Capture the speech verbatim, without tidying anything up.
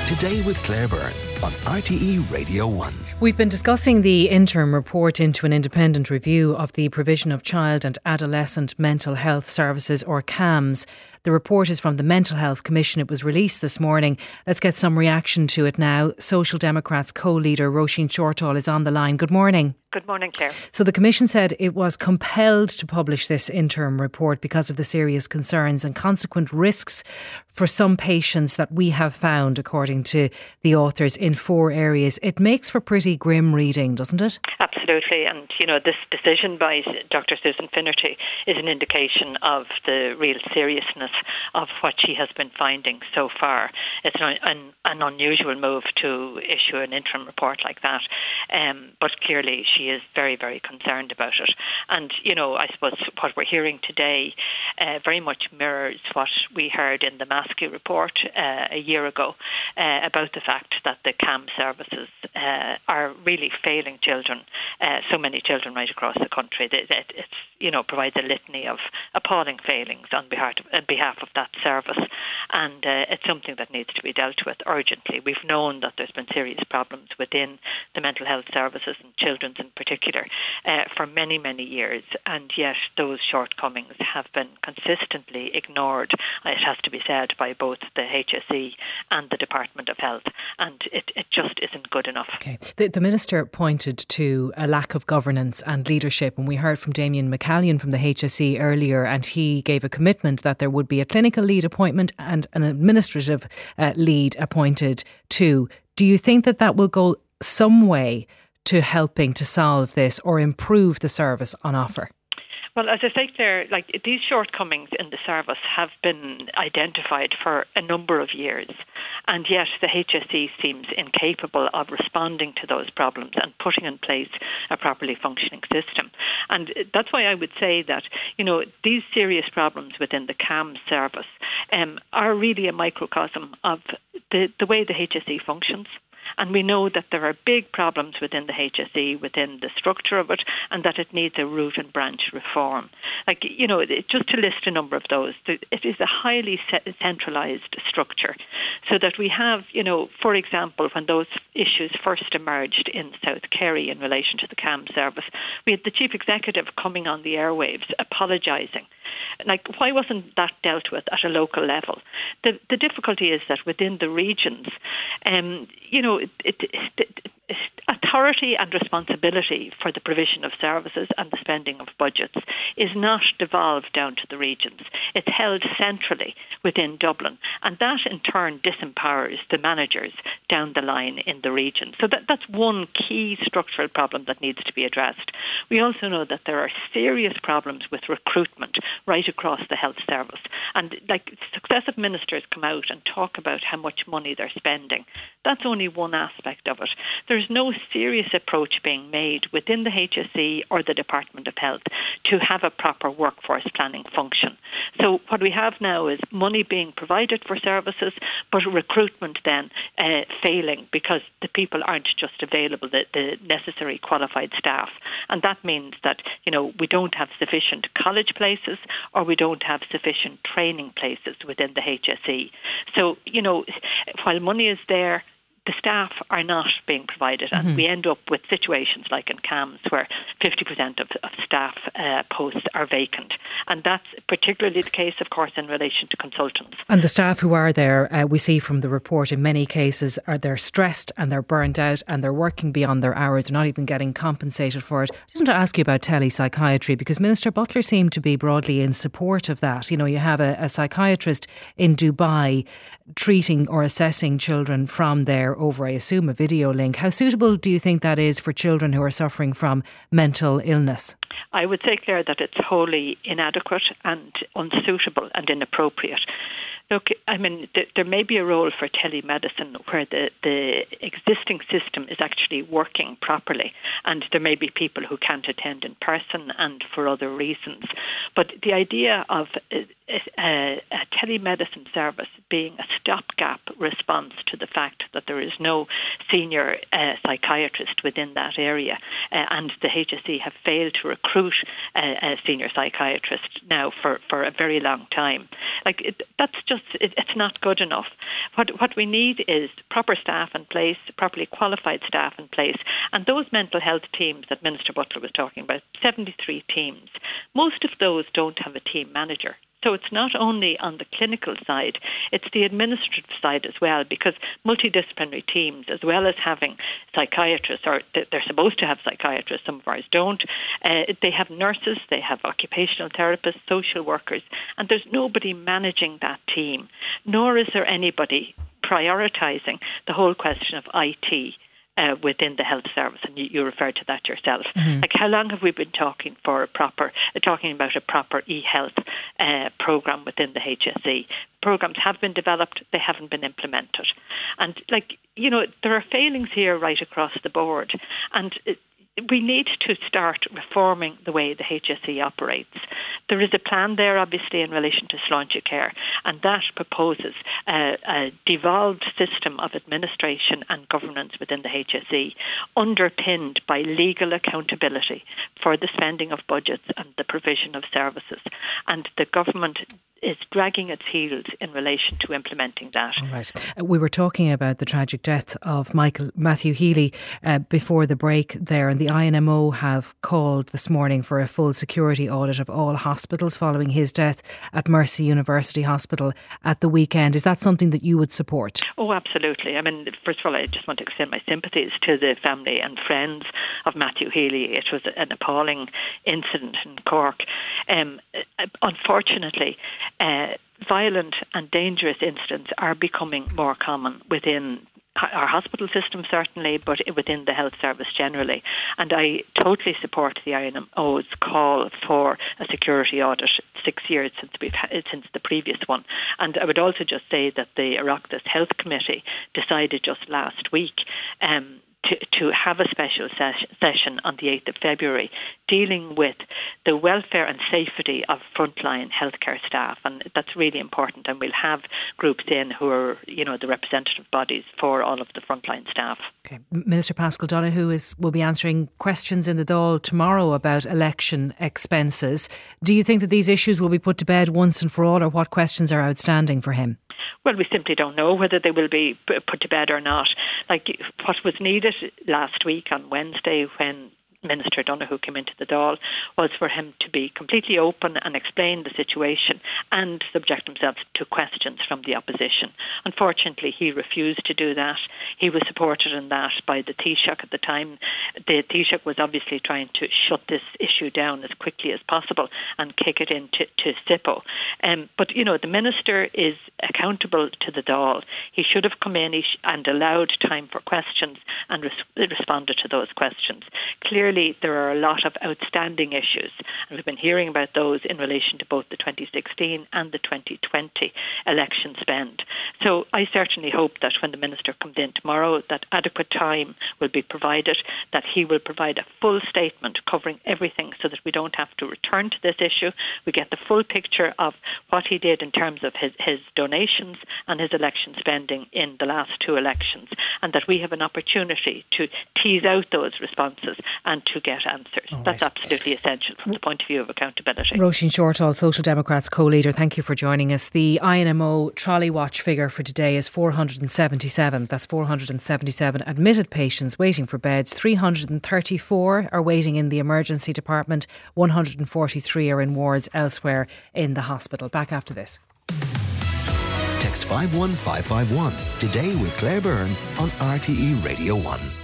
Today with Claire Byrne on R T E Radio one. We've been discussing the interim report into an independent review of the provision of child and adolescent mental health services, or C A M S. The report is from the Mental Health Commission. It was released this morning. Let's get some reaction to it now. Social Democrats co-leader Roisin Shortall is on the line. Good morning. Good morning, Claire. So the Commission said it was compelled to publish this interim report because of the serious concerns and consequent risks for some patients that we have found, according to the authors, in four areas. It makes for pretty grim reading, doesn't it? Absolutely. And, you know, this decision by Doctor Susan Finnerty is an indication of the real seriousness of what she has been finding so far. It's an, an, an unusual move to issue an interim report like that. Um, but clearly she is very, very concerned about it. And, you know, I suppose what we're hearing today uh, very much mirrors what we heard in the Maskey report uh, a year ago uh, about the fact that the C A M services uh, are really failing children, uh, so many children right across the country. It, it it's, you know, provides a litany of appalling failings on behalf of, on behalf of that service. And uh, it's something that needs to be dealt with urgently. We've known that there's been serious problems within the mental health services and children's in particular uh, for many, many years. And yet those shortcomings have been consistently ignored, it has to be said, by both the H S E and the Department of Health. And it, it just isn't good enough. Okay. The, the Minister pointed to a lack of governance and leadership, and we heard from Damien McCallion from the H S E earlier, and he gave a commitment that there would be a clinical lead appointment and an administrative uh, lead appointed too. Do you think that that will go some way to helping to solve this or improve the service on offer? Well, as I say, Claire, like these shortcomings in the service have been identified for a number of years, and yet the H S E seems incapable of responding to those problems and putting in place a properly functioning system. And that's why I would say that, you know, these serious problems within the C A M service um, are really a microcosm of the, the way the H S E functions. And we know that there are big problems within the H S E, within the structure of it, and that it needs a root and branch reform. Like, you know, it, just to list a number of those, it is a highly centralised structure. So that we have, you know, for example, when those issues first emerged in South Kerry in relation to the C A M service, we had the Chief Executive coming on the airwaves apologising. Like, why wasn't that dealt with at a local level? The the difficulty is that within the regions, um, you know, it, it, it, it, authority and responsibility for the provision of services and the spending of budgets is not devolved down to the regions. It's held centrally within Dublin, and that in turn disempowers the managers down the line in the region. So that, that's one key structural problem that needs to be addressed. We also know that there are serious problems with recruitment right across the health service. And like successive ministers come out and talk about how much money they're spending. That's only one aspect of it. There's no serious approach being made within the H S E or the Department of Health to have a proper workforce planning function. So what we have now is money being provided for services, but recruitment then uh, failing because the people aren't just available, the, the necessary qualified staff. And that means that, you know, we don't have sufficient college places or we don't have sufficient training places within the H S E. So, you know, while money is there, the staff are not being provided, and mm-hmm. we end up with situations like in C A M S where fifty percent of, of staff uh, posts are vacant. And that's particularly the case, of course, in relation to consultants. And the staff who are there, uh, we see from the report, in many cases, are they're stressed and they're burnt out and they're working beyond their hours. They're not even getting compensated for it. I just want to ask you about telepsychiatry, because Minister Butler seemed to be broadly in support of that. You know, you have a, a psychiatrist in Dubai treating or assessing children from there over, I assume, a video link. How suitable do you think that is for children who are suffering from mental illness? I would say, Claire, that it's wholly inadequate and unsuitable and inappropriate. Look, I mean, th- there may be a role for telemedicine where the, the existing system is actually working properly, and there may be people who can't attend in person and for other reasons. But the idea of uh, a, a telemedicine service being a stopgap response to the fact that there is no senior uh, psychiatrist within that area, uh, and the H S E have failed to recruit a, a senior psychiatrist now for, for a very long time. Like it, that's just it, it's not good enough. What what we need is proper staff in place, properly qualified staff in place, and those mental health teams that Minister Butler was talking about, seventy-three teams. Most of those don't have a team manager. So it's not only on the clinical side, it's the administrative side as well, because multidisciplinary teams, as well as having psychiatrists, or they're supposed to have psychiatrists, some of ours don't, uh, they have nurses, they have occupational therapists, social workers, and there's nobody managing that team, nor is there anybody prioritising the whole question of I T Uh, within the health service, and you, you referred to that yourself. Mm-hmm. Like, how long have we been talking for a proper, uh, talking about a proper e-health uh, program within the H S E? Programs have been developed, they haven't been implemented, and like you know, there are failings here right across the board, and it, we need to start reforming the way the H S E operates. There is a plan there, obviously, in relation to Sláintecare, and that proposes a, a devolved system of administration and governance within the H S E, underpinned by legal accountability for the spending of budgets and the provision of services. And the government is dragging its heels in relation to implementing that. All right. We were talking about the tragic death of Michael Matthew Healy uh, before the break there, and the I N M O have called this morning for a full security audit of all hospitals following his death at Mercy University Hospital at the weekend. Is that something that you would support? Oh, absolutely. I mean, first of all, I just want to extend my sympathies to the family and friends of Matthew Healy. It was an appalling incident in Cork. Um, unfortunately, Uh, violent and dangerous incidents are becoming more common within our hospital system, certainly, but within the health service generally. And I totally support the I N M O's call for a security audit, six years since we've had, since the previous one. And I would also just say that the Oireachtas Health Committee decided just last week um, To, to have a special ses- session on the eighth of February dealing with the welfare and safety of frontline healthcare staff, and that's really important. And we'll have groups in who are, you know, the representative bodies for all of the frontline staff. Okay. Minister Paschal Donohoe is will be answering questions in the Dáil tomorrow about election expenses. Do you think that these issues will be put to bed once and for all, or what questions are outstanding for him? Well, we simply don't know whether they will be put to bed or not. Like, what was needed last week on Wednesday when Minister Donohoe came into the Dáil was for him to be completely open and explain the situation and subject himself to questions from the opposition. Unfortunately, he refused to do that. He was supported in that by the Taoiseach at the time. The Taoiseach was obviously trying to shut this issue down as quickly as possible and kick it into to SIPO. Um, but, you know, the Minister is accountable to the Dáil. He should have come in and allowed time for questions and res- responded to those questions. Clearly, there are a lot of outstanding issues, and we've been hearing about those in relation to both the twenty sixteen and the twenty twenty election spend. So I certainly hope that when the Minister comes in tomorrow, that adequate time will be provided, that he will provide a full statement covering everything so that we don't have to return to this issue. We get the full picture of what he did in terms of his, his donations and his election spending in the last two elections, and that we have an opportunity to tease out those responses and to get answers. All That's right. absolutely essential from the point of view of accountability. Roisin Shortall, Social Democrats co-leader, thank you for joining us. The I N M O trolley watch figure for today is four hundred seventy-seven. That's four hundred seventy-seven admitted patients waiting for beds. three hundred thirty-four are waiting in the emergency department. one hundred forty-three are in wards elsewhere in the hospital. Back after this. Text five one five five one today with Claire Byrne on R T E Radio one.